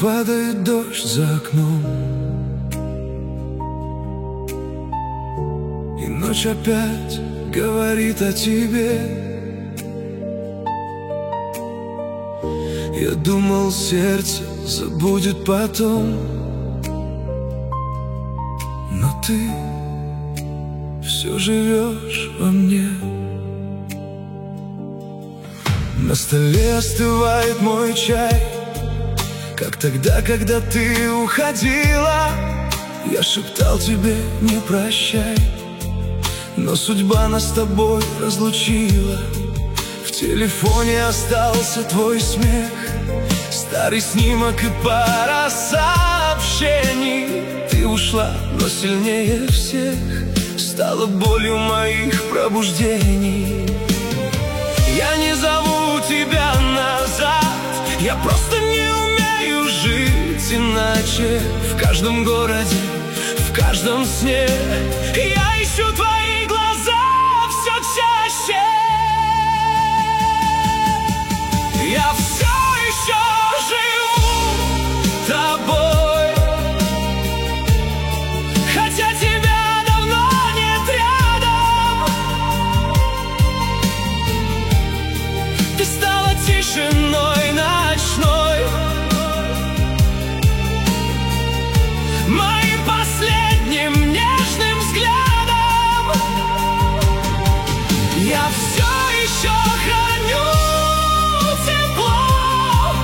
падает дождь за окном, и ночь опять говорит о тебе. Я думал, сердце забудет потом, но ты все живешь во мне. На столе остывает мой чай, как тогда, когда ты уходила. Я шептал тебе не прощай, но судьба нас с тобой разлучила. В телефоне остался твой смех, старый снимок и пара сообщений. Ты ушла, но сильнее всех стала болью моих пробуждений. Я не зову тебя назад, я просто не умею жить иначе. В каждом городе, в каждом сне я ищу твои глаза все чаще. Я все еще живу тобой, хотя тебя давно нет рядом. Ты стала тишиной ночной, моим последним нежным взглядом. Я все еще храню тепло,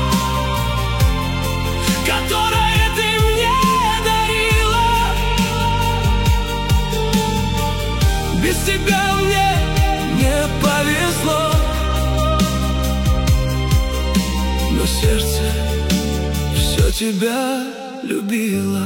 которое ты мне дарила. Без тебя мне не повезло, но сердце все тебя любило.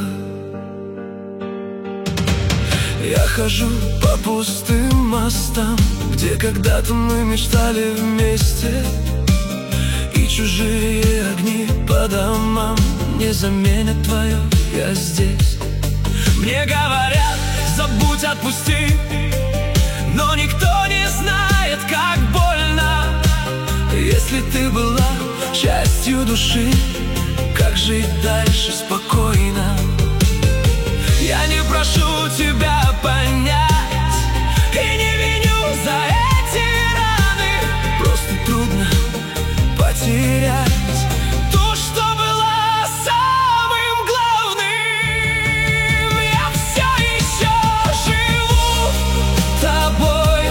Я хожу по пустым мостам, где когда-то мы мечтали вместе, и чужие огни по домам не заменят твое «я здесь». Мне говорят, забудь, отпусти, но никто не знает, как больно. Если ты была частью души, как жить дальше спокойно? Я не прошу тебя понять и не виню за эти раны, просто трудно потерять то, что было самым главным. Я все еще живу тобой,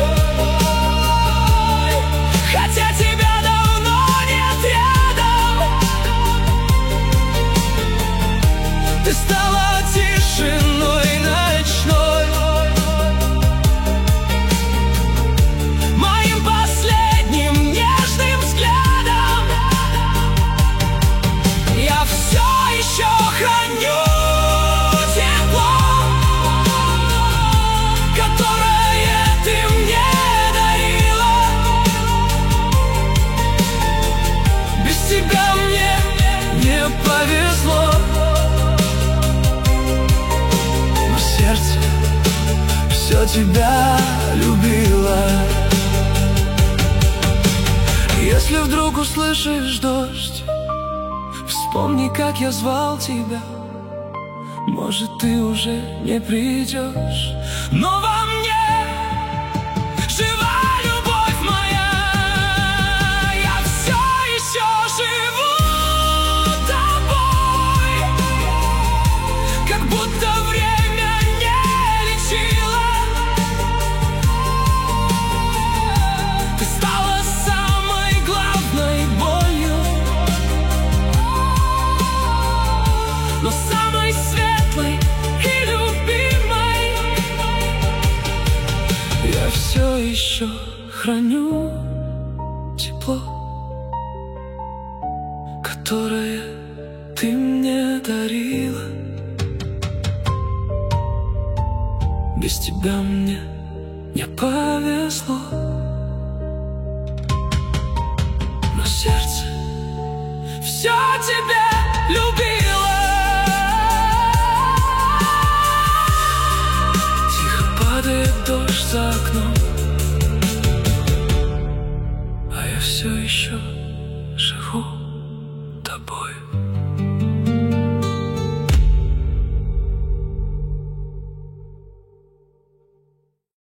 хотя тебя давно нет рядом. Ты стала тишиной ночной, моим последним нежным взглядом. Я все еще храню тепло, которое ты мне дарила. Без тебя мне не повезло, но сердце все тебя любило. Если вдруг услышишь дождь, вспомни, как я звал тебя. Может, ты уже не придешь, но во мне жива любовь моя. Я все еще живу тобой, как будто время не лечило. Ты стала самой главной болью, но самой светлой и любимой. Я все еще храню тепло, которое ты мне дарила. Без тебя мне не повезло, но сердце все тебя любило. Тихо падает дождь за окном,